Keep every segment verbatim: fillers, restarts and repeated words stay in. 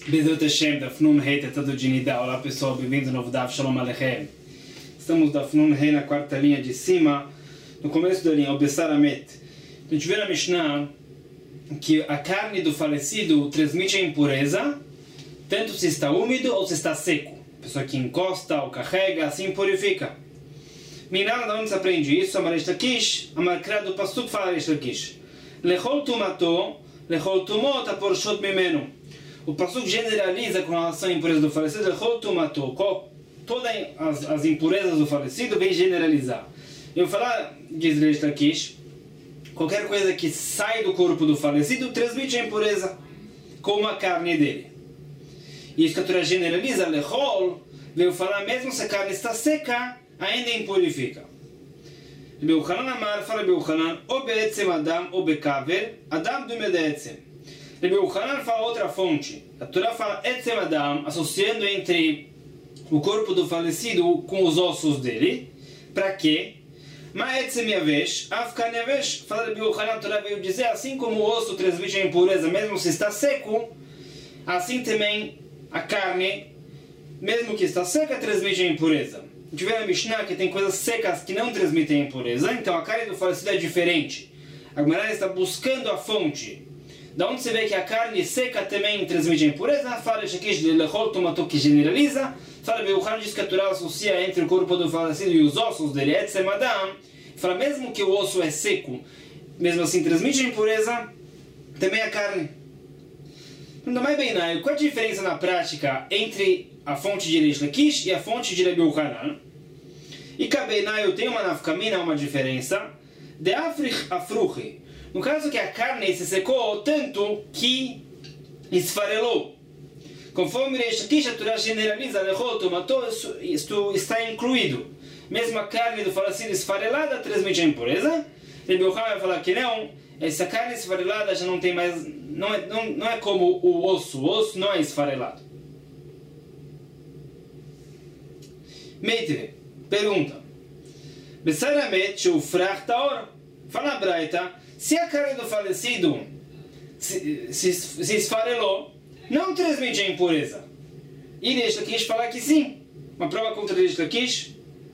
Bezerra Hashem, da Fnun Rei, Tetado de Nidá. Olá pessoal, bem-vindos ao novo Daf Shalom Aleichem. Estamos da Fnun Rei na quarta linha de cima, no começo da linha, o Bessar Amet. A gente vê na Mishnah que a carne do falecido transmite a impureza, tanto se está úmido ou se está seco. A pessoa que encosta ou carrega, assim purifica. Minana, da onde se aprende isso? Amar Eshtakish, Amar Kra do Pasuk fala Eshtakish. Lechol tumato, lechol tumot aporshot mimenu. O Pasuk generaliza com relação à impureza do falecido, lechol tumato, todas as, as impurezas do falecido vem generalizar. Eu vou falar, diz Eshtakish, qualquer coisa que sai do corpo do falecido transmite a impureza, como a carne dele. E isso que a Torá generaliza, lechol, veio falar mesmo se a carne está seca, ainda impurifica. Rabbi Yochanan Amar, fala Rabbi Yochanan, o be'etzem adam, o be'kaver, adam do mede'etzem. Rabbi Yochanan fala outra fonte. A Torá fala etzem adam, associando entre o corpo do falecido com os ossos dele. Para quê? Ma etzem yavesh, afkan yavesh. Fala Rabbi Yochanan, a Torá veio dizer, assim como o osso transmite a impureza, mesmo se está seco, assim também a carne, mesmo que está seca, transmite a impureza. A gente vê na Mishnah que tem coisas secas que não transmitem impureza, então a carne do falecido é diferente. A Gemara está buscando a fonte. Da onde você vê que a carne seca também transmite a impureza? Fala isso aqui de lechol tumato, que generaliza. Fala Beuchan, diz que a Torá associa entre o corpo do falecido e os ossos dele, etzem adam. Fala mesmo que o osso é seco, mesmo assim transmite a impureza, também a carne. Não mais bem, não. Qual a diferença na prática entre a fonte de Reish Lakish e a fonte de Rabbi Yochanan? E Kabeinayu tem uma nafkamina, uma diferença. De Africh Afruchi. No caso que a carne se secou tanto que esfarelou. Conforme Reish Lakish, a Torá generaliza, lechol tumato, isto está incluído. Mesmo a carne do falecido esfarelada transmite a impureza. Rabbi Yochanan vai falar que não. Essa carne esfarelada já não tem mais, não é, não, não é como o osso, o osso não é esfarelado. Meitre, pergunta. Bessaramet shufrach taor. Fala a Braita, se a carne do falecido se, se, se esfarelou, não transmite a impureza. E Reish Lakish falar que sim. Uma prova contra Reish Lakish.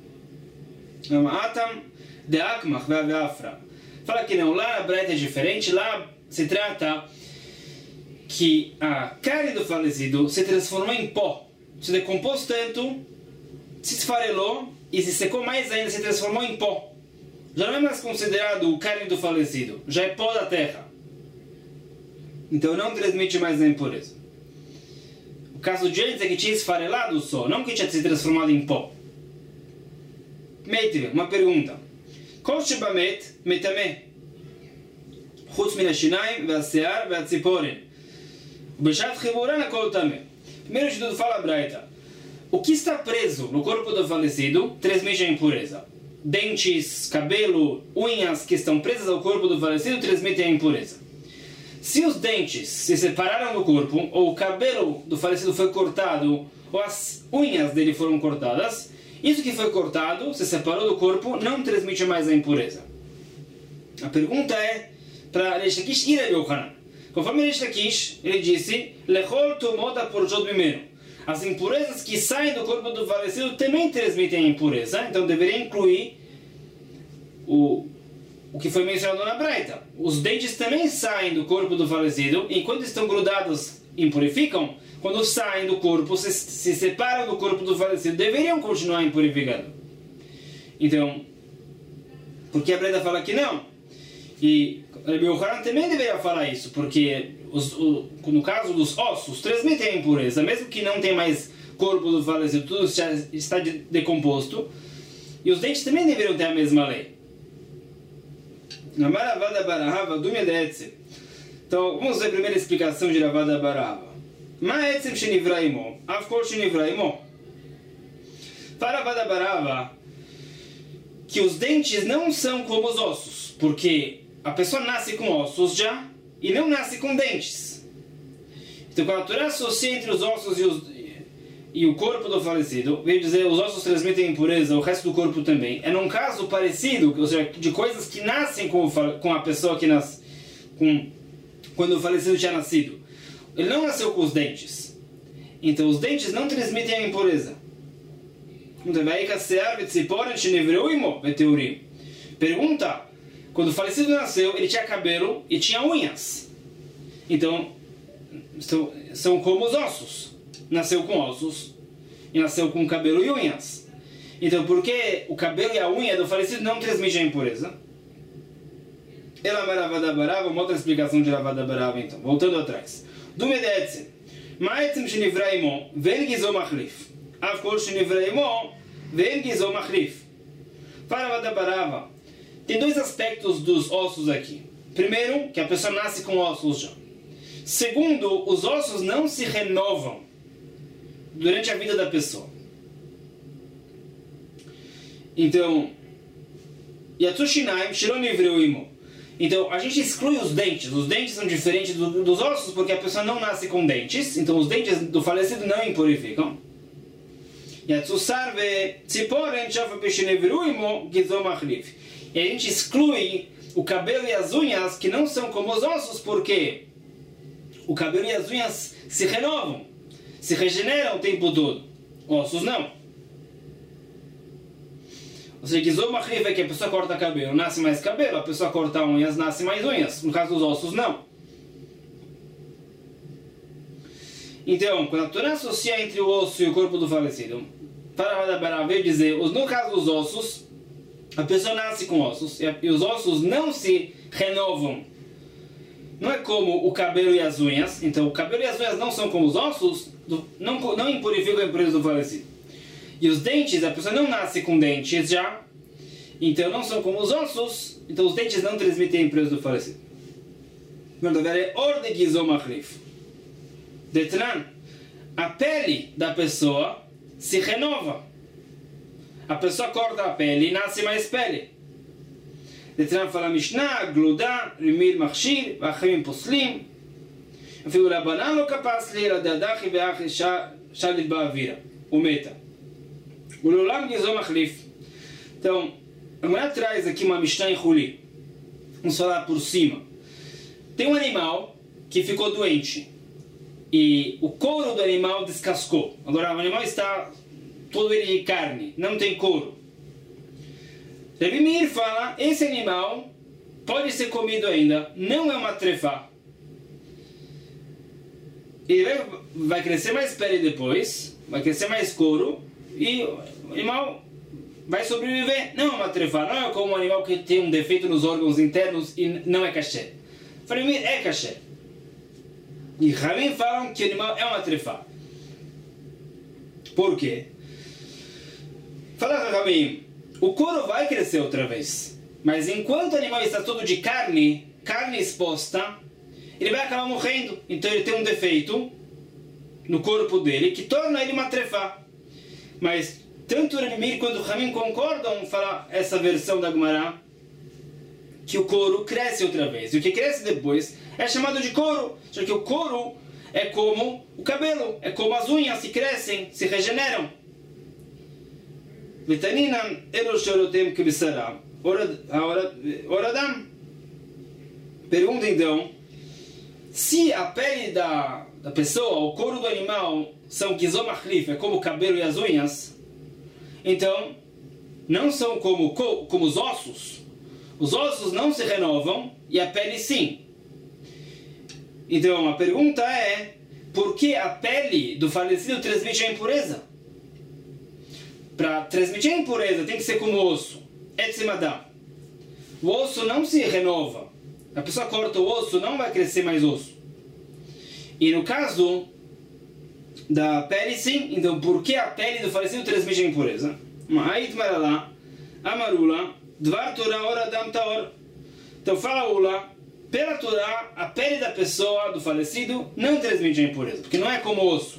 Atam de akmach ve'afra. Fala que não, lá a Braita é diferente, lá se trata que a carne do falecido se transformou em pó, se decompôs tanto, se esfarelou e se secou mais ainda, se transformou em pó. Já não é mais considerado carne do falecido, já é pó da terra. Então não transmite mais a impureza. O caso de antes é que tinha esfarelado só, não que tinha se transformado em pó. Meitre, uma pergunta. Kol shebamet metameh, chutz min hashinaim ve'asear ve'atziporen, ubeshat chiburan hakol tameh. Primeiro de tudo, fala a Braita. O que está preso no corpo do falecido transmite a impureza. Dentes, cabelo, unhas que estão presas ao corpo do falecido transmitem a impureza. Se os dentes se separaram do corpo, ou o cabelo do falecido foi cortado, ou as unhas dele foram cortadas, isso que foi cortado, se separou do corpo, não transmite mais a impureza. A pergunta é para Reish Lakish e Rabbi Yochanan. Conforme Reish Lakish, ele disse, lechol tumot aporshot mimenu. As impurezas que saem do corpo do falecido também transmitem a impureza, então deveria incluir o, o que foi mencionado na Braita. Os dentes também saem do corpo do falecido, enquanto estão grudados impurificam. Quando saem do corpo, se, se separam do corpo do falecido, deveriam continuar impurificando. Então, porque a Braita fala que não? E Rabbi Yochanan também deveria falar isso, porque os, o, no caso dos ossos, transmitem a impureza, mesmo que não tenha mais corpo do falecido, tudo já está de, decomposto, e os dentes também deveriam ter a mesma lei. Então, vamos ver a primeira explicação de Ravada Barahava. Ma etzem shenivra imo, afkol shenivra imo. Para Ravada Barahava, que os dentes não são como os ossos, porque a pessoa nasce com ossos já e não nasce com dentes. Então, quando a Torá associa entre os ossos e, os, e o corpo do falecido, veio dizer os ossos transmitem impureza, o resto do corpo também. É num caso parecido, ou seja, de coisas que nascem com, o, com a pessoa que nasce, com, quando o falecido tinha nascido. Ele não nasceu com os dentes. Então os dentes não transmitem a impureza. Pergunta, quando o falecido nasceu, ele tinha cabelo e tinha unhas. Então, são, são como os ossos. Nasceu com ossos e nasceu com cabelo e unhas. Então, por que o cabelo e a unha do falecido não transmitem a impureza? Ela maravada barava, uma outra explicação de lavada barava, então. Voltando atrás. Dume de etzem. Ma'etzem shenivra imo, ve'en gizo machlif. Av kol shenivra imo, ve'en gizo machlif. Para lavada barava. Tem dois aspectos dos ossos aqui. Primeiro, que a pessoa nasce com ossos já. Segundo, os ossos não se renovam durante a vida da pessoa. Então, Yatsushinaim Shironivreu imo. Então, a gente exclui os dentes. Os dentes são diferentes do, dos ossos porque a pessoa não nasce com dentes. Então, os dentes do falecido não impurificam. E a gente exclui o cabelo e as unhas que não são como os ossos porque o cabelo e as unhas se renovam, se regeneram o tempo todo. Ossos não. Ou seja, gizomachlif é que a pessoa corta cabelo, nasce mais cabelo, a pessoa corta unhas, nasce mais unhas. No caso dos ossos, não. Então, quando a Torá associa entre o osso e o corpo do falecido, para veio dizer, no caso dos ossos, a pessoa nasce com ossos, e os ossos não se renovam. Não é como o cabelo e as unhas. Então, o cabelo e as unhas não são como os ossos, não, não impurificam a impureza do falecido. E os dentes, a pessoa não nasce com dentes já, então não são como os ossos, então os dentes não transmitem a impureza do falecido. Detran, a pele da pessoa se renova. A pessoa corta a pele e nasce mais pele. Detran fala Mishnah, Gluda, Rimir Machshir, Vachim Poslim, אפילו לבנן לא קפץ לי, לדדחי ואחי שליט באווירה, ומתה. ולעולם גזו מחליף. Então, a mulher traz aqui uma Mishnah em Huli. Vamos falar por cima. Tem um animal que ficou doente. E o couro do animal descascou. Agora, o animal está todo ele de carne, não tem couro. Rebbe Meir fala, esse animal pode ser comido ainda, não é uma trefá. Ele vai, vai crescer mais pele depois, vai crescer mais couro, e o animal vai sobreviver. Não é uma trefá, não é como um animal que tem um defeito nos órgãos internos e não é kasher. Rebbe Meir é kasher. E Ramim falam que o animal é uma trefá. Por quê? Fala Ramim, o couro vai crescer outra vez, mas enquanto o animal está todo de carne, carne exposta, ele vai acabar morrendo. Então ele tem um defeito no corpo dele que torna ele uma trefá. Mas tanto o Ramim quanto o Ramim concordam, fala essa versão da Gemara, que o couro cresce outra vez. E o que cresce depois é chamado de couro, já que o couro é como o cabelo, é como as unhas que crescem, se regeneram. Vitaninam eroshorotem kibisara. Oradam. Pergunta então, se a pele da, da pessoa, o couro do animal, são gizomachlif, é como o cabelo e as unhas, então não são como, como os ossos. Os ossos não se renovam e a pele sim. Então a pergunta é, por que a pele do falecido transmite a impureza? Para transmitir a impureza tem que ser como o osso. Etzimadam. O osso não se renova. A pessoa corta o osso, não vai crescer mais osso. E no caso da pele sim. Então por que a pele do falecido transmite a impureza? Ma'ait marala, amarula, dvar Torah ora dam taor. Então fala Ula, pela Torá, a pele da pessoa, do falecido, não transmite a impureza, porque não é como osso.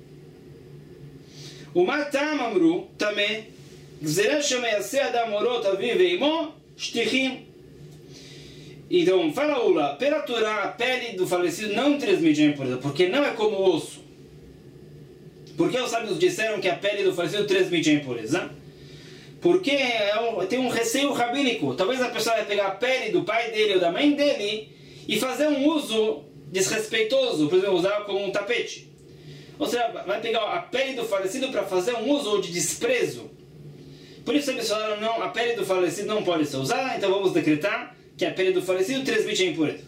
O matam amru também, gzerah shemeyaseh adam orot aviv veimo shtichim. Então fala Ula, pela Torá, a pele do falecido não transmite a impureza, porque não é como osso. Porque os sábios disseram que a pele do falecido transmite a impureza? Porque é um, tem um receio rabínico. Talvez a pessoa vai pegar a pele do pai dele ou da mãe dele e fazer um uso desrespeitoso, por exemplo, usar como um tapete. Ou seja, vai pegar a pele do falecido para fazer um uso de desprezo. Por isso eles falaram, não, a pele do falecido não pode ser usada, então vamos decretar que a pele do falecido transmite a impureza.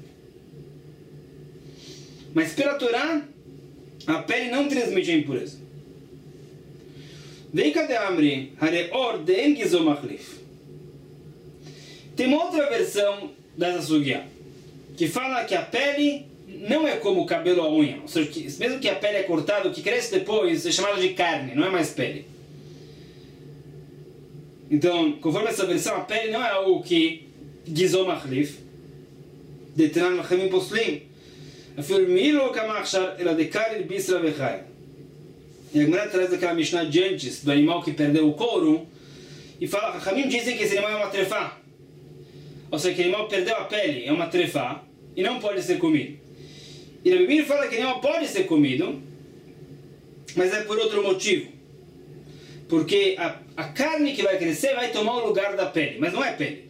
Mas pela Torá, a pele não transmite a impureza. Veika de Amri, Hareor de Engizo Machlif. Tem uma outra versão dessa sugya, que fala que a pele não é como o cabelo ou a unha. Ou seja, que, mesmo que a pele é cortada, o que cresce depois é chamado de carne, não é mais pele. Então, conforme essa versão, a pele não é algo que Gizo Machlif, de Tenan Machamim Poslim, afir milo kamachar ela de karir bisra vechai. E a Gemara traz aquela Mishnah de antes, do animal que perdeu o couro, e fala, Hamim dizem que esse animal é uma trefá. Ou seja, que o animal perdeu a pele, é uma trefá, e não pode ser comido. E a Bíblia fala que o animal pode ser comido, mas é por outro motivo. Porque a, a carne que vai crescer vai tomar o lugar da pele, mas não é pele.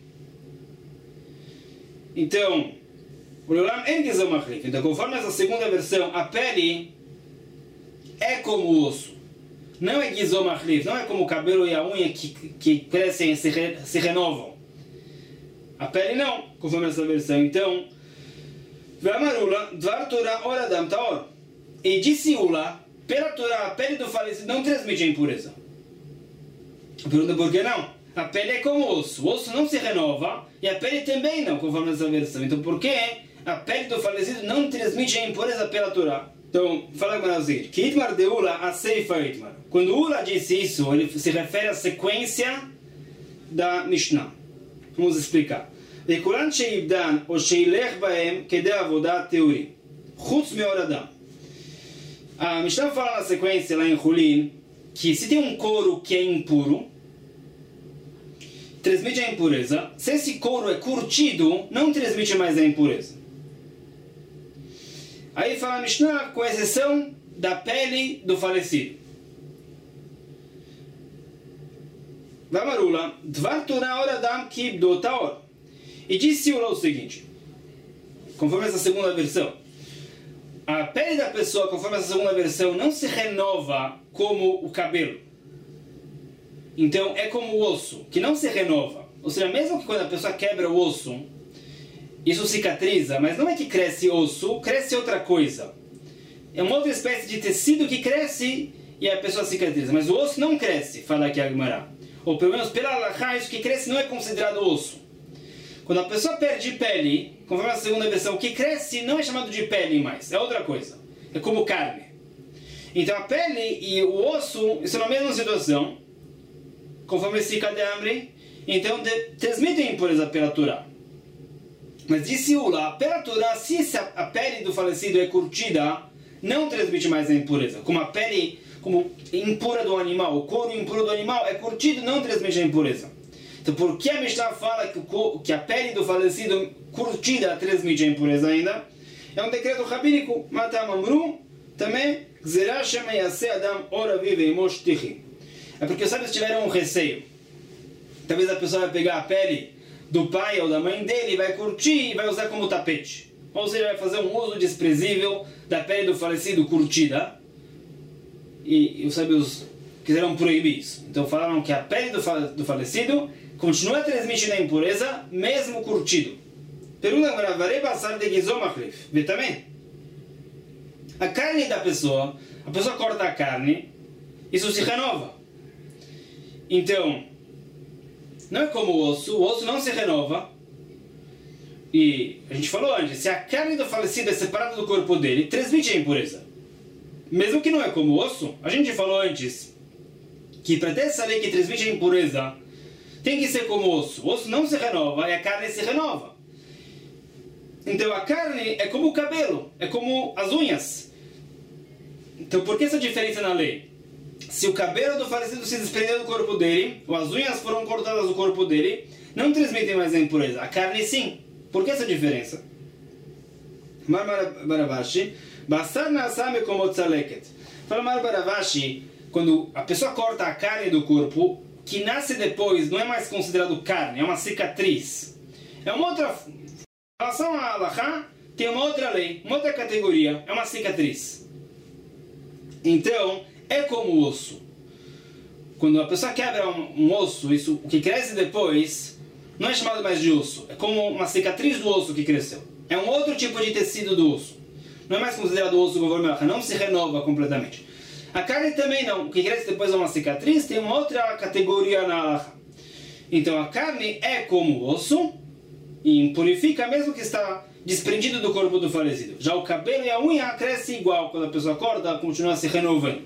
Então, o Leolam en Gizo Machlif. Então, conforme essa segunda versão, a pele é como o osso. Não é Gizo Machlif, não é como o cabelo e a unha que, que crescem e se, re, se renovam. A pele não, conforme essa versão. Então, Ve'amarula, Dvar Torah Or Adam Taor. E disse Ula, pela Torá, a pele do falecido não transmite a impureza. Pergunta por que não? A pele é como o osso. O osso não se renova e a pele também não, conforme essa versão. Então, por que a pele do falecido não transmite a impureza pela Torá? Então, fala com o seguinte: que Itmar de Ula, a Seifa Itmar. Quando Ula disse isso, ele se refere à sequência da Mishnah. Vamos explicar. וכולן שאיבדן או שילך בהם כדי עבודה תיאורי חוץ מאור אדם. A Mishnah fala na sequência lá em Hulin que se tem um couro que é impuro, transmite a impureza. Se esse couro é curtido, não transmite mais a impureza. Aí fala a Mishnah, com exceção da pele do falecido. Vamarula, Dvar Torah Or Adam Kibdo Taor. E disse o seguinte, conforme essa segunda versão, a pele da pessoa, conforme essa segunda versão, não se renova como o cabelo. Então é como o osso, que não se renova. Ou seja, mesmo que quando a pessoa quebra o osso, isso cicatriza, mas não é que cresce osso, cresce outra coisa. É uma outra espécie de tecido que cresce e a pessoa cicatriza. Mas o osso não cresce, fala aqui a Gemara. Ou pelo menos pela halakha, isso que cresce não é considerado osso. Quando a pessoa perde pele, conforme a segunda versão, o que cresce não é chamado de pele mais, é outra coisa. É como carne. Então a pele e o osso estão na mesma situação, conforme esse Kadamri, então transmitem impureza pela Torá. Mas disse Ula, pela Torá, se a pele do falecido é curtida, não transmite mais a impureza. Como a pele como impura do animal, o couro impuro do animal é curtido, não transmite a impureza. Então, por que a Mishnah fala que, o, que a pele do falecido curtida transmite a impureza ainda? É um decreto rabínico. Matam amru, também, Gzerah Shem Yaseh Adam Ora Vive Imosh Tichi. É porque os sábios tiveram um receio. Talvez a pessoa vai pegar a pele do pai ou da mãe dele, vai curtir e vai usar como tapete. Ou seja, vai fazer um uso desprezível da pele do falecido curtida. E, e os sábios quiseram proibir isso. Então falaram que a pele do, fa do falecido continua transmitindo a impureza, mesmo curtido. Pergunta agora, varei passar de Gizo Machlif. Vê também. A carne da pessoa, a pessoa corta a carne, isso se renova. Então, não é como o osso, o osso não se renova. E a gente falou antes, se a carne do falecido é separada do corpo dele, transmite a impureza. Mesmo que não é como o osso, a gente falou antes que para ter essa lei que transmite a impureza, tem que ser como o osso. O osso não se renova e a carne se renova. Então a carne é como o cabelo, é como as unhas. Então por que essa diferença na lei? Se o cabelo do falecido se desprendeu do corpo dele, ou as unhas foram cortadas do corpo dele, não transmitem mais a impureza. A carne sim. Por que essa diferença? Mar Baravashi, Basar Nasame como tzaleket. Fala Mar Baravashi, quando a pessoa corta a carne do corpo, que nasce depois não é mais considerado carne, é uma cicatriz. É uma outra... Em relação a Halakha, tem uma outra lei, uma outra categoria, é uma cicatriz. Então, é como o osso. Quando a pessoa quebra um, um osso, isso, o que cresce depois não é chamado mais de osso. É como uma cicatriz do osso que cresceu. É um outro tipo de tecido do osso. Não é mais considerado osso conforme a não se renova completamente. A carne também não. O que cresce depois é uma cicatriz, tem uma outra categoria na halakha. Então a carne é como osso e impurifica mesmo que está desprendido do corpo do falecido. Já o cabelo e a unha crescem igual. Quando a pessoa acorda, continua se renovando.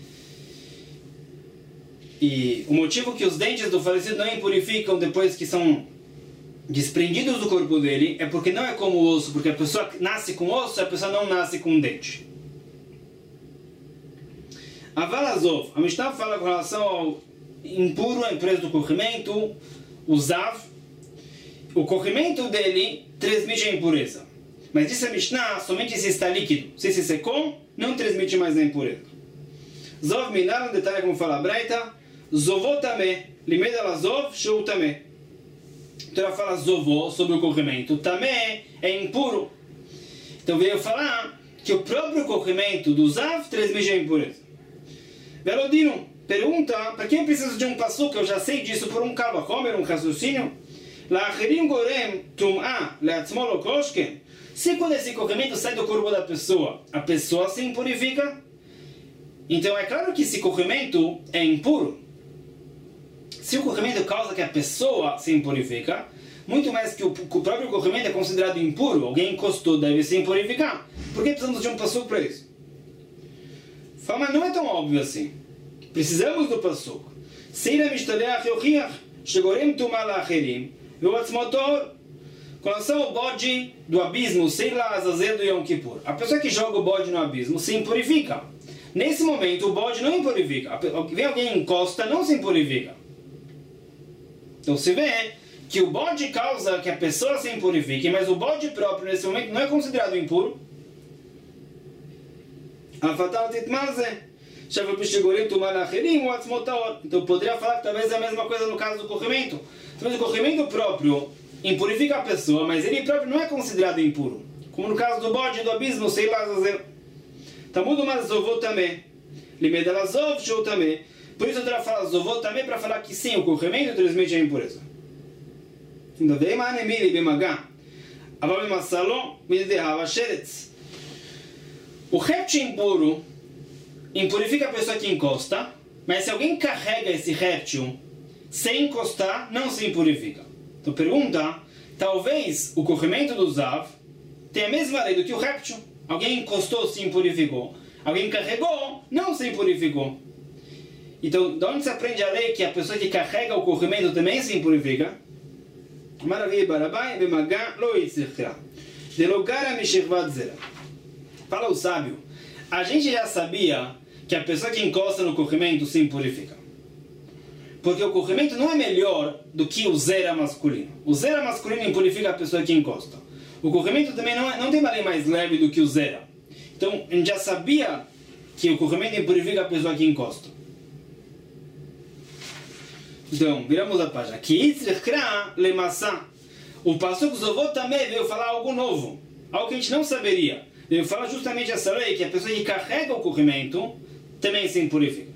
E o motivo que os dentes do falecido não impurificam depois que são desprendidos do corpo dele é porque não é como o osso, porque a pessoa nasce com osso e a pessoa não nasce com dente. Aval Azov, a Mishnah fala com relação ao impuro, a empresa do corrimento, o zav. O corrimento dele transmite a impureza. Mas disse a Mishnah, somente se está líquido. Se se secou, não transmite mais a impureza. Zov minar, um detalhe como fala a Braita, zovot tameh, limed ala zov, sheu tameh. Então ela fala zovó sobre o corrimento. Tameh é impuro. Então veio falar que o próprio corrimento do zav transmite a impureza. Velodino pergunta, para quem precisa de um passuco, eu já sei disso por um kalva homer, um raciocínio. La'achirim gorem tum'a le'atzmo lo koshken. Se quando esse corrimento sai do corpo da pessoa, a pessoa se impurifica, então é claro que esse corrimento é impuro. Se o corrimento causa que a pessoa se impurifica, muito mais que o, o próprio corrimento é considerado impuro, alguém encostou, deve se impurificar. Por que precisamos de um passuco para isso? Fala, mas não é tão óbvio assim. Precisamos do passuco. Seira mishtabeach yochiach, shegorem tum'a la'achirim, ve'atzmo tor. Com relação ao bode do abismo, sei lá, Azazel do Yom Kippur. A pessoa que joga o bode no abismo se impurifica. Nesse momento, o bode não impurifica. Vem alguém e encosta, não se impurifica. Então se vê que o bode causa que a pessoa se impurifique, mas o bode próprio, nesse momento, não é considerado impuro. Então poderia falar que talvez é a mesma coisa no caso do corrimento. Talvez o corrimento próprio impurifica a pessoa, mas ele próprio não é considerado impuro. Como no caso do bode do abismo, sei lá, Tamudo mas zovot também. Limed ala zov, sheu também. Por isso eu falo zovot também para falar que sim, o corrimento transmite a impureza. Ainda vem manemili bemagá. Aval bemassalo, midehava sheretz. O réptil impuro impurifica a pessoa que encosta, mas se alguém carrega esse réptil sem encostar, não se impurifica. Então pergunta, talvez o corrimento do zav tenha a mesma lei do que o réptil. Alguém encostou, se impurificou. Alguém carregou, não se impurificou. Então, de onde se aprende a lei que a pessoa que carrega o corrimento também se impurifica? Maravilha, barabai, bemagá, lo yitzirchra. De lugar a mishirvat zera. Fala o sábio, a gente já sabia que a pessoa que encosta no corrimento se impurifica. Porque o corrimento não é melhor do que o zera masculino. O zera masculino impurifica a pessoa que encosta. O corrimento também não, é, não tem uma lei mais leve do que o zera. Então, a gente já sabia que o corrimento impurifica a pessoa que encosta. Então, viramos a página. O passuco zovot também veio falar algo novo. Algo que a gente não saberia. Veio falar justamente essa lei, que a pessoa que carrega o corrimento também se impurifica.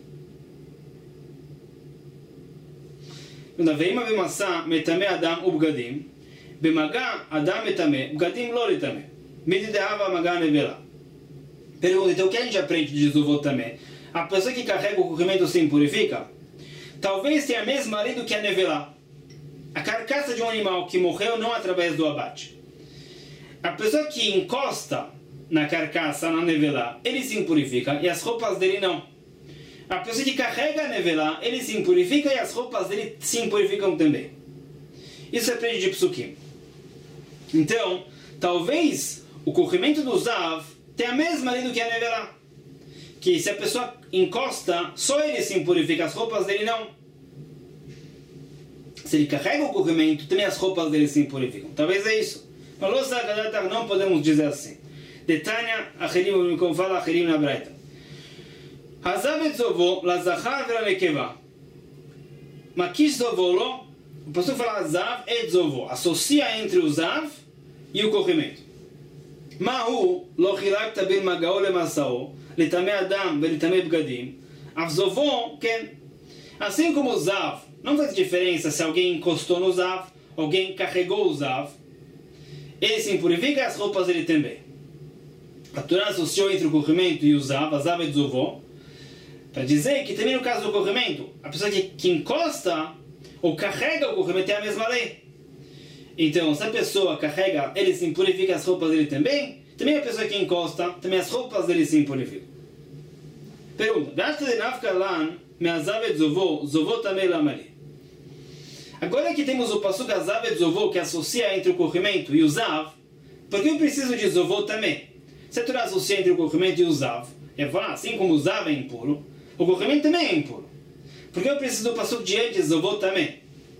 Veima b'masa metame adam ubgadim. Bemagá adam metame, ubgadim lo letame. Medidehava magá nevela. Pergunta, então o que a gente aprende de zovot também? A pessoa que carrega o corrimento se impurifica? Talvez tenha a mesma lei do que a nevelá. A carcaça de um animal que morreu não através do abate. A pessoa que encosta na carcaça, na nevelá, ele se impurifica e as roupas dele não. A pessoa que carrega a nevelá, ele se impurifica e as roupas dele se impurificam também. Isso é aprende de psukim. Então, talvez o corrimento do zav tenha a mesma lei do que a nevelá. Que se a pessoa encosta, só ele se impurifica, as roupas dele não. Se ele carrega o corrimento, também as roupas dele se impurificam. Talvez é isso. Mas não podemos dizer assim. Detanya, achirim, como fala achirim na Braita. Hazav et zovo, la zachar vera nekeva. Makish zovo lo, o pastor fala hazav et zovo. Associa entre o zav e o corrimento. Mahu lo chilakta bil magao le masao. לטמא אדם ולטמא בגדים, אף זובו, כן. Assim como o zav, não faz diferença se alguém encostou no zav, alguém carregou o zav, ele se impurifica, as roupas dele também. A Torá associou entre o corrimento e o zav, a zav e o zovó, para dizer que também no caso do corrimento, a pessoa que, que encosta ou carrega o corrimento é a mesma lei. Então, se a pessoa carrega, ele se impurifica, as roupas dele também, também a pessoa que encosta, também as roupas dele se impurificam. Pergunta, agora que temos o passuca zav e zovó que associa entre o corrimento e o zav, por que eu preciso de zovó também? Se a Torá associa entre o corrimento e o zav, é falar, assim como o zav é impuro, o corrimento também é impuro. Por que eu preciso do passuca de antes, zovó também?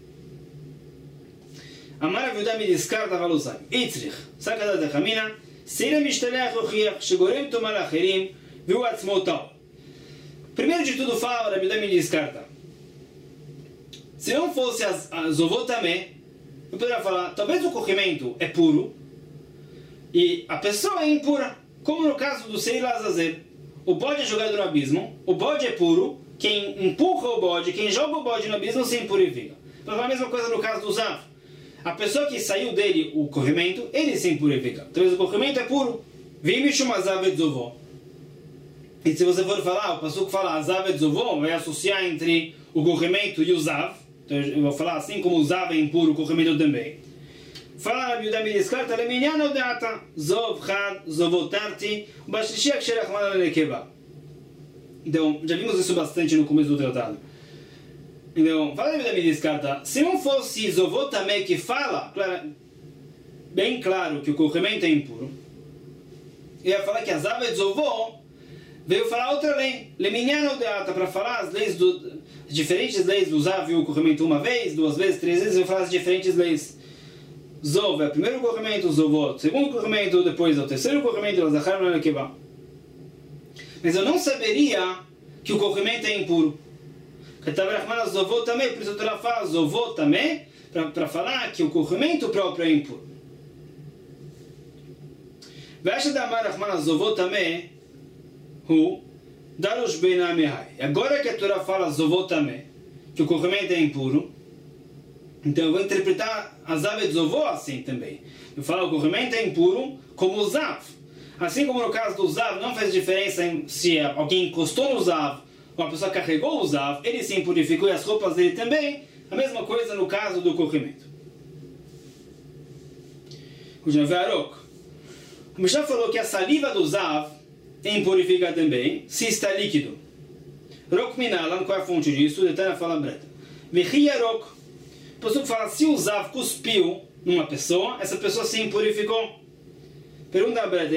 Amar aviuda me descarta valusai. Itzrich, sakada de chamina, seira mishtaleach ochiach, shegorem tomar acherim, viu atzmotal. Primeiro de tudo, fala, Rabi Yehuda me descarta. Se não fosse a, a zovó também, eu poderia falar, talvez o corrimento é puro e a pessoa é impura, como no caso do Seir Azazel. O bode é jogado no abismo, o bode é puro, quem empurra o bode, quem joga o bode no abismo se impurifica. Então, a mesma coisa no caso do Zav. A pessoa que saiu dele o corrimento, ele se impurifica. Talvez o corrimento é puro. Vim me chamar Zav e Zovó. E se você for falar, o passuco fala Zav e Zovó, vai associar entre o corrimento e o Zav. Então eu vou falar assim como o Zav é impuro, o corrimento também. Fala Rabi Yehuda me descarta, leminyan ou deata, Zov, Chad, Zovotarti, Bashishia Ksherachman Lekeba. Então, já vimos isso bastante no começo do tratado. Então, fala Rabi Yehuda me descarta, se não fosse Zovó também que fala, claro, bem claro que o corrimento é impuro, eu ia falar que a Zav e Zovó veio falar outra lei, leminyan ou deata, para falar as leis do, as diferentes leis do Zav e o corrimento uma vez, duas vezes, três vezes, eu vou falar as diferentes leis. Zov é o primeiro corrimento, Zovó, o segundo corrimento, depois é o terceiro corrimento, mas eu não saberia que o corrimento é impuro. Zovó também, por isso a Torá fala Zovó também, para falar que o corrimento próprio é impuro. Zovó também, agora que a Torá fala Zovó também, que o corrimento é impuro, então eu vou interpretar a Zav e Zovó assim também. Eu falo que o corrimento é impuro como o Zav. Assim como no caso do Zav, não faz diferença se alguém encostou no Zav ou a pessoa carregou o Zav, ele se impurificou e as roupas dele também. A mesma coisa no caso do corrimento. O Javarok. O Mishnah falou que a saliva do Zav impurifica também se está líquido. Rok Minalan, qual é a fonte disso? Detalhe fala breta. Vechiyarok. A pessoa fala, se o Zav cuspiu numa pessoa, essa pessoa se impurificou. Pergunta a Breda,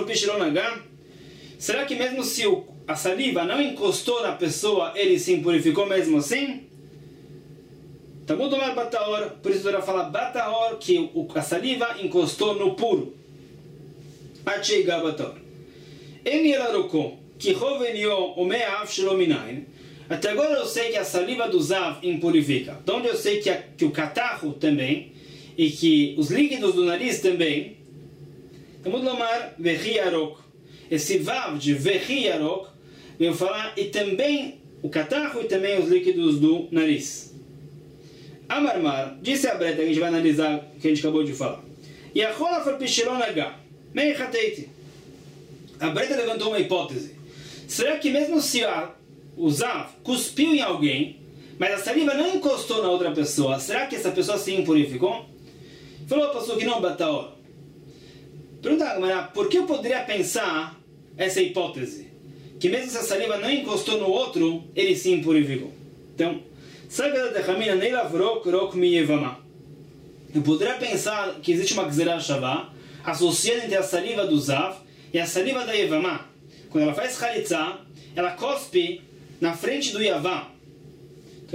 será que mesmo se a saliva não encostou na pessoa, ele se impurificou mesmo assim? Tá bom tomar bataor, por isso ela fala bataor, que a saliva encostou no puro. Achei gabator. Eni elaroko, que rovenio o meav shelominain. Até agora eu sei que a saliva do Zav impurifica. De onde eu sei que, a, que o catarro também, e que os líquidos do nariz também. Vamos lomar Vechiyarok. Esse Vav de Vechiyarok, eu falar, e também o catarro e também os líquidos do nariz. Amarmar, disse a Breta, que a gente vai analisar o que a gente acabou de falar. E a Chola for Pichironaga, Meichateiti. A Breta levantou uma hipótese. Será que mesmo se a o Zav cuspiu em alguém, mas a saliva não encostou na outra pessoa, será que essa pessoa se impurificou? Falou a pessoa que não bataor. Pergunta, mas por que eu poderia pensar essa hipótese? Que mesmo se a saliva não encostou no outro, ele se impurificou. Então, eu poderia pensar que existe uma Gzerah Shavá associada entre a saliva do Zav e a saliva da Yevamá. Quando ela faz Chalitza, ela cospe na frente do Yavá. Então,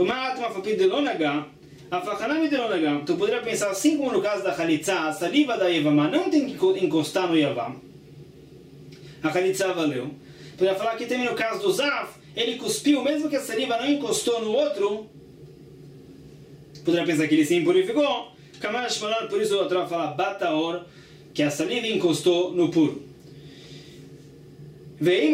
então poderia pensar, assim como no caso da Chalitza, a saliva da Yevamá não tem que encostar no Yavá. A Chalitza valeu. Poderia falar que também no caso do Zav, ele cuspiu, mesmo que a saliva não encostou no outro, poderia pensar que ele se impurificou. Por isso a Torá fala Bataor, que a saliva encostou no puro.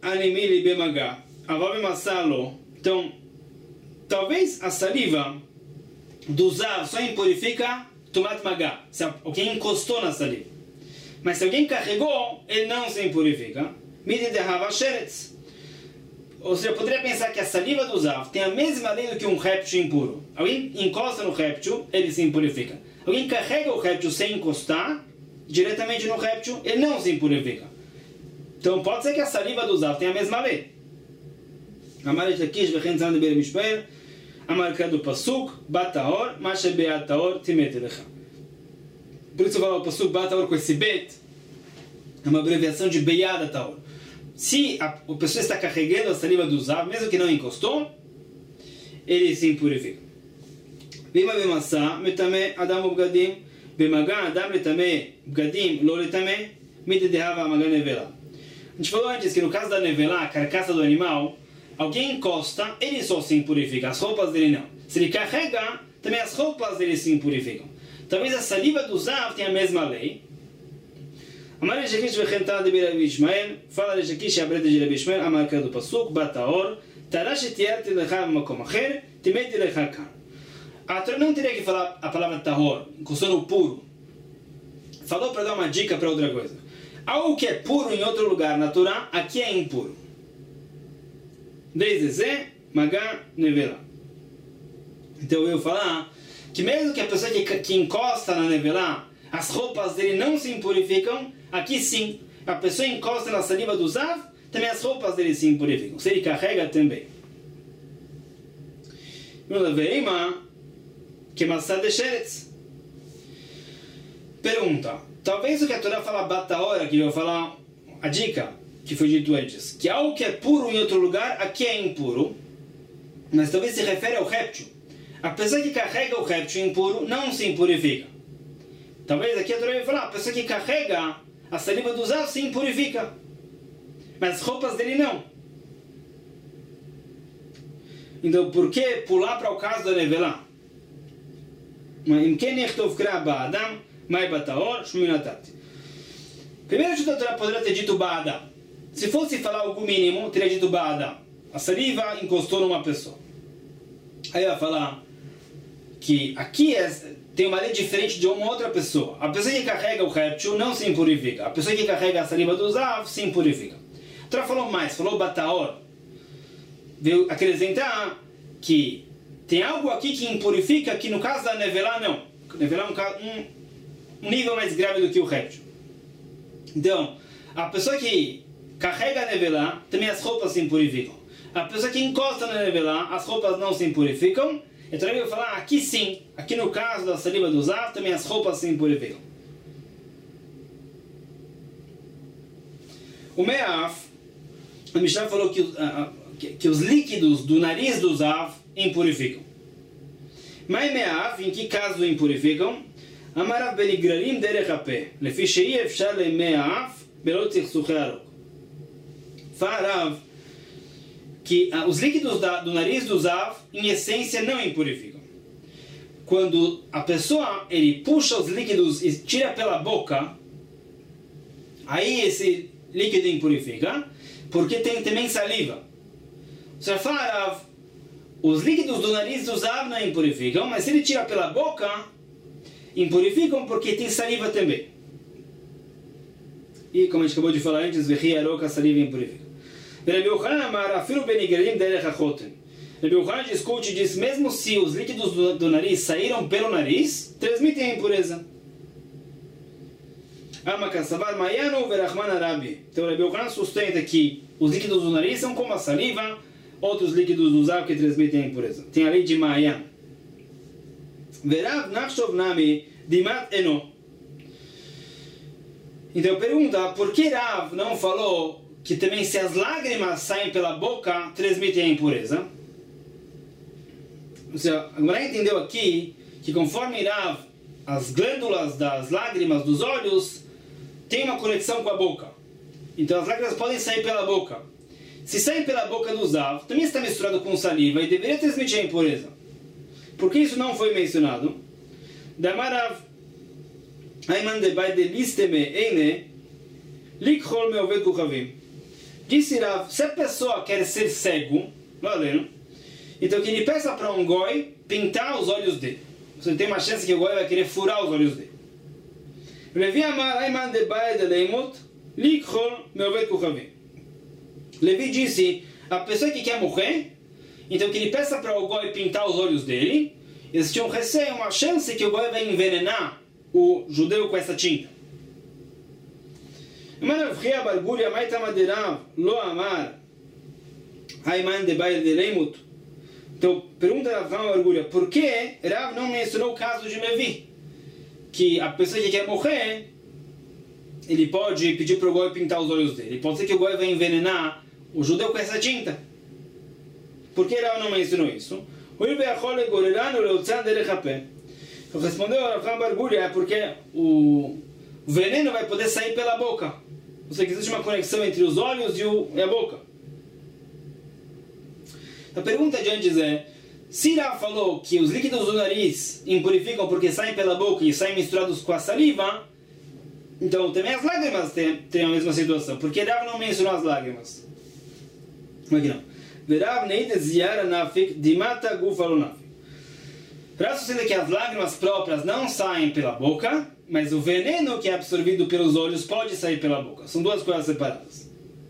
animili bemaga, aval bemassalo. Então, talvez a saliva do zav só impurifica tomat magá, se alguém encostou na saliva. Mas se alguém carregou, ele não se impurifica. Midi de hava sheretz. Ou seja, eu poderia pensar que a saliva do zav tem a mesma lei do que um réptil impuro. Alguém encosta no réptil, ele se impurifica. Alguém carrega o réptil sem encostar diretamente no réptil, ele não se impurifica. Então pode ser que a saliva do zav tenha a mesma lei. Amar etakish v'chen zan be'er mishper, amar kadu pasuk, bataor, mashe be'at taor, timet elecha. Por isso eu falo o pasuk bataor com esse bet, é uma abreviação de beyad taor. Se a, a pessoa está carregando a saliva do zav, mesmo que não encostou, ele se impurifica. Vima b'masa, metame adam ubgadim, b'maga adam letame, bgadim lo letame, mide dehava maga nevela. A gente falou antes que no caso da nevela, a carcaça do animal, alguém encosta, ele só se impurifica, as roupas dele não. Se ele carrega, também as roupas dele se impurificam. Talvez a saliva do zav tenha a mesma lei. Amar Rejakish v'chentá de Rabi Ishmael, fala Rejakish a breta de Rabi Ishmael, amar do pasuk, bataor, tarash tierte lecha b'makom acher, timete lecha kan. A Torá não teria que falar a palavra tahor, encostou no puro. Falou para dar uma dica para outra coisa. Algo que é puro em outro lugar na Torá, aqui é impuro. Desde Zé, Magá, Nevela. Então eu vou falar que mesmo que a pessoa que, que encosta na Nevela, as roupas dele não se impurificam, aqui sim. A pessoa encosta na saliva do zav, também as roupas dele se impurificam. Se ele carrega também. Que maçã de sheretz. Pergunta. Talvez o que a Torá fala bata hora, que eu vou falar a dica que foi dito antes, que algo que é puro em outro lugar, aqui é impuro, mas talvez se refere ao réptil. A pessoa que carrega o réptil impuro não se impurifica. Talvez aqui a Torá vai falar, a pessoa que carrega a saliva do zav se impurifica, mas as roupas dele não. Então, por que pular para o caso da nevela? Primeiro a Torá poderia ter dito Ba'adam. Se fosse falar algo mínimo, teria dito Ba'adam. A saliva encostou numa pessoa. Aí vai falar que aqui é, tem uma lei diferente de uma outra pessoa. A pessoa que carrega o réptil não se impurifica. A pessoa que carrega a saliva do zav se impurifica. A Torá falou mais, falou Bataor. Veio acrescentar que tem algo aqui que impurifica, que no caso da nevela não. Nevela é um, um, um nível mais grave do que o réptil. Então, a pessoa que carrega a nevela, também as roupas se impurificam. A pessoa que encosta na nevela, as roupas não se impurificam. Então eu vou falar, aqui sim, aqui no caso da saliva do zav, também as roupas se impurificam. O Me'af, a Mishnah falou que, uh, que, que os líquidos do nariz do zav impurificam. Mas Me'af, em que caso impurificam? Amarav benigrarim derech hapeh, lefi she'i efshar le Me'af, belo tzirsuchei arok. Farav, que ah, os líquidos da, do nariz do zav, em essência, não impurificam. Quando a pessoa ele puxa os líquidos e tira pela boca, aí esse líquido impurifica, porque tem também saliva. Se farav, os líquidos do nariz do zav não impurificam, mas se ele tira pela boca, impurificam porque tem saliva também. E como a gente acabou de falar antes, vechi arok, a saliva impurifica. Rabi Yochanan amar afilu benigrarim derech hachoten. Rabi Yochanan discute e diz, mesmo se os líquidos do, do nariz saíram pelo nariz, transmitem a impureza. Amakasavar mayanu verachman arabi. Então Rabi Yochanan sustenta que os líquidos do nariz são como a saliva, outros líquidos do zav que transmitem a impureza. Tem a lei de Mayan. Verav nachshov nami dimat eno. Então pergunta, por que Rav não falou que também se as lágrimas saem pela boca, transmitem a impureza? Ou seja, a Gemara entendeu aqui que conforme Rav, as glândulas das lágrimas dos olhos têm uma conexão com a boca. Então as lágrimas podem sair pela boca. Se saem pela boca do zav, também está misturado com saliva e deveria transmitir a impureza. Por que isso não foi mencionado? Damarav Ayman de Baide Listeme Eine Likhol Meoved Kuchavim. Disse Rav, se a pessoa quer ser cego, valendo, então que ele peça para um goi pintar os olhos dele. Você tem uma chance que o goi vai querer furar os olhos dele. Levi amar Ayman de Baed de Leimut, Likhol Meovet Kuchavim. Levi disse, a pessoa que quer morrer, então que ele peça para o goi pintar os olhos dele, existe um receio, uma chance que o goi vai envenenar o judeu com essa tinta. Manavria Bargulha Maita Maderav Lo Amar Ayman de Baed de Leimut. Então, pergunta a Rav Bargulha, por que Rav não mencionou o caso de Levi? Que a pessoa que quer morrer, ele pode pedir para o goi pintar os olhos dele. Pode ser que o goi vai envenenar o judeu com essa tinta. Por que Rav não mencionou isso? Respondeu a Rav Bargulha, é porque o veneno vai poder sair pela boca. Ou seja, existe uma conexão entre os olhos e, o, e a boca. A pergunta de antes é, se Rav falou que os líquidos do nariz impurificam porque saem pela boca e saem misturados com a saliva, então também as lágrimas têm, têm a mesma situação. Por que Rav não mencionou as lágrimas? Como é que não? Verav neide ziara nafik dimata gufalonafik. Rav sustenta que as lágrimas próprias não saem pela boca, mas o veneno que é absorvido pelos olhos pode sair pela boca. São duas coisas separadas.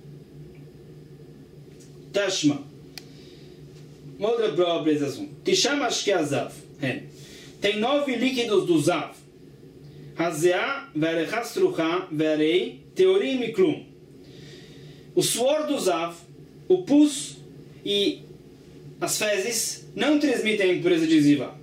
Tashma. Uma outra prova para esse assunto. Tishamash que azav. Tem nove líquidos do zav. Hazeá, verechastrucha, verei, teorim e klum. O suor do zav, o pus e as fezes não transmitem a impureza de ziva.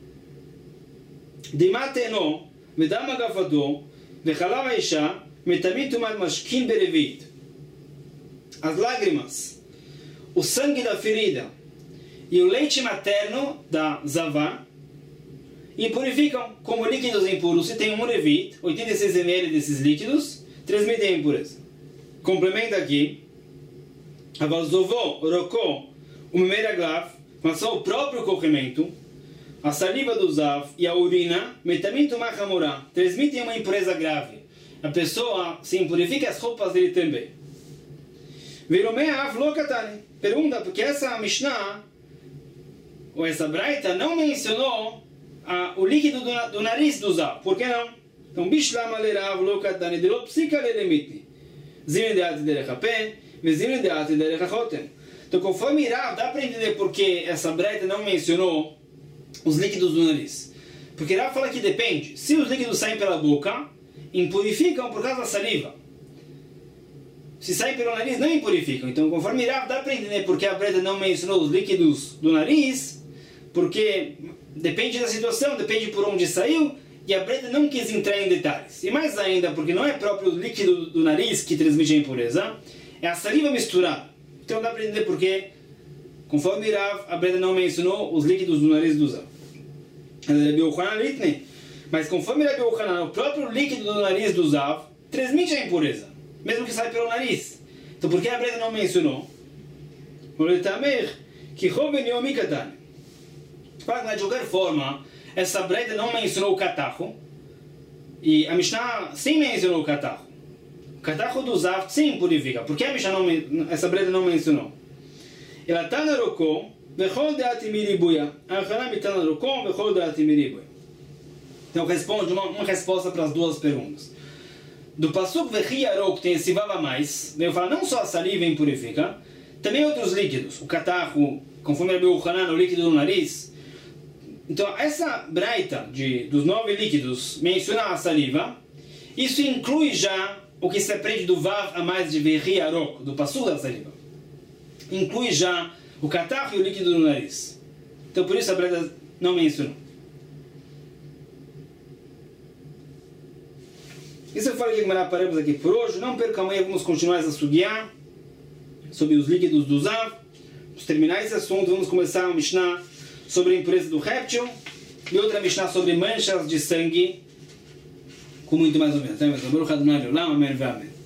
Dimateno, medam agafado, vechalav aisha, metamit umad mashkin berevit. As lágrimas, o sangue da ferida e o leite materno da zavá impurificam como líquidos impuros. Se tem um revit, oitenta e seis mililitros desses líquidos transmitem a impureza. Complementa aqui, avalzovó, rocó, o memeraglav, com relação ao próprio corrimento, a saliva do zav e a urina, metamito machamorá, transmitem uma impureza grave. A pessoa se impurifica, as roupas dele também. Viromea avlokatane. Pergunta, porque essa Mishnah, ou essa Braita, não mencionou ah, o líquido do, do nariz do zav. Por que não? Então, Bishlam alerav lokatane de lopsika lelemitni. Zimne de ati derechapé, vezimne de ati derechachotem. Então, conforme Rav, dá para entender por que essa Braita não mencionou os líquidos do nariz. Porque Rav fala que depende. Se os líquidos saem pela boca, impurificam por causa da saliva. Se saem pelo nariz, não impurificam. Então, conforme Rav, dá para entender por que a Braita não mencionou os líquidos do nariz, porque depende da situação, depende por onde saiu, e a Braita não quis entrar em detalhes. E mais ainda, porque não é próprio o líquido do nariz que transmite a impureza, é a saliva misturada. Então dá para entender porque, conforme Rav, a Braita não mencionou os líquidos do nariz do zav. Mas conforme Rabi Yochanan, o próprio líquido do nariz do zav transmite a impureza, mesmo que saia pelo nariz. Então por que a Braita não mencionou? De qualquer forma, essa Braita não mencionou o catarro, e a Mishnah sim mencionou o catarro. O catarro do zav sim purifica. Por que a Mishnah não, essa Braita não mencionou? Ela está na rocô, vechol de atimiribuya. A Yochanan está na rocô, vechol de atimiribuya. Então responde uma, uma resposta para as duas perguntas. Do pasuk vechiyarok tem esse vav a mais, eu falo não só a saliva impurifica, também outros líquidos. O catarro, conforme Rabi Yochanan, o líquido do nariz. Então, essa braita de, dos nove líquidos menciona a saliva. Isso inclui já o que se aprende do vav a mais de Vechiarok, do passu da saliva. Inclui já o catarro e o líquido do nariz. Então, por isso a braita não mencionou. Isso eu falei que paramos aqui por hoje. Não perca amanhã, vamos continuar essa sugiá sobre os líquidos do zav. Vamos terminar esse assunto, vamos começar a Mishnah sobre a impureza do réptil e outra Mishnah sobre manchas de sangue com muito mais ou menos. Amém.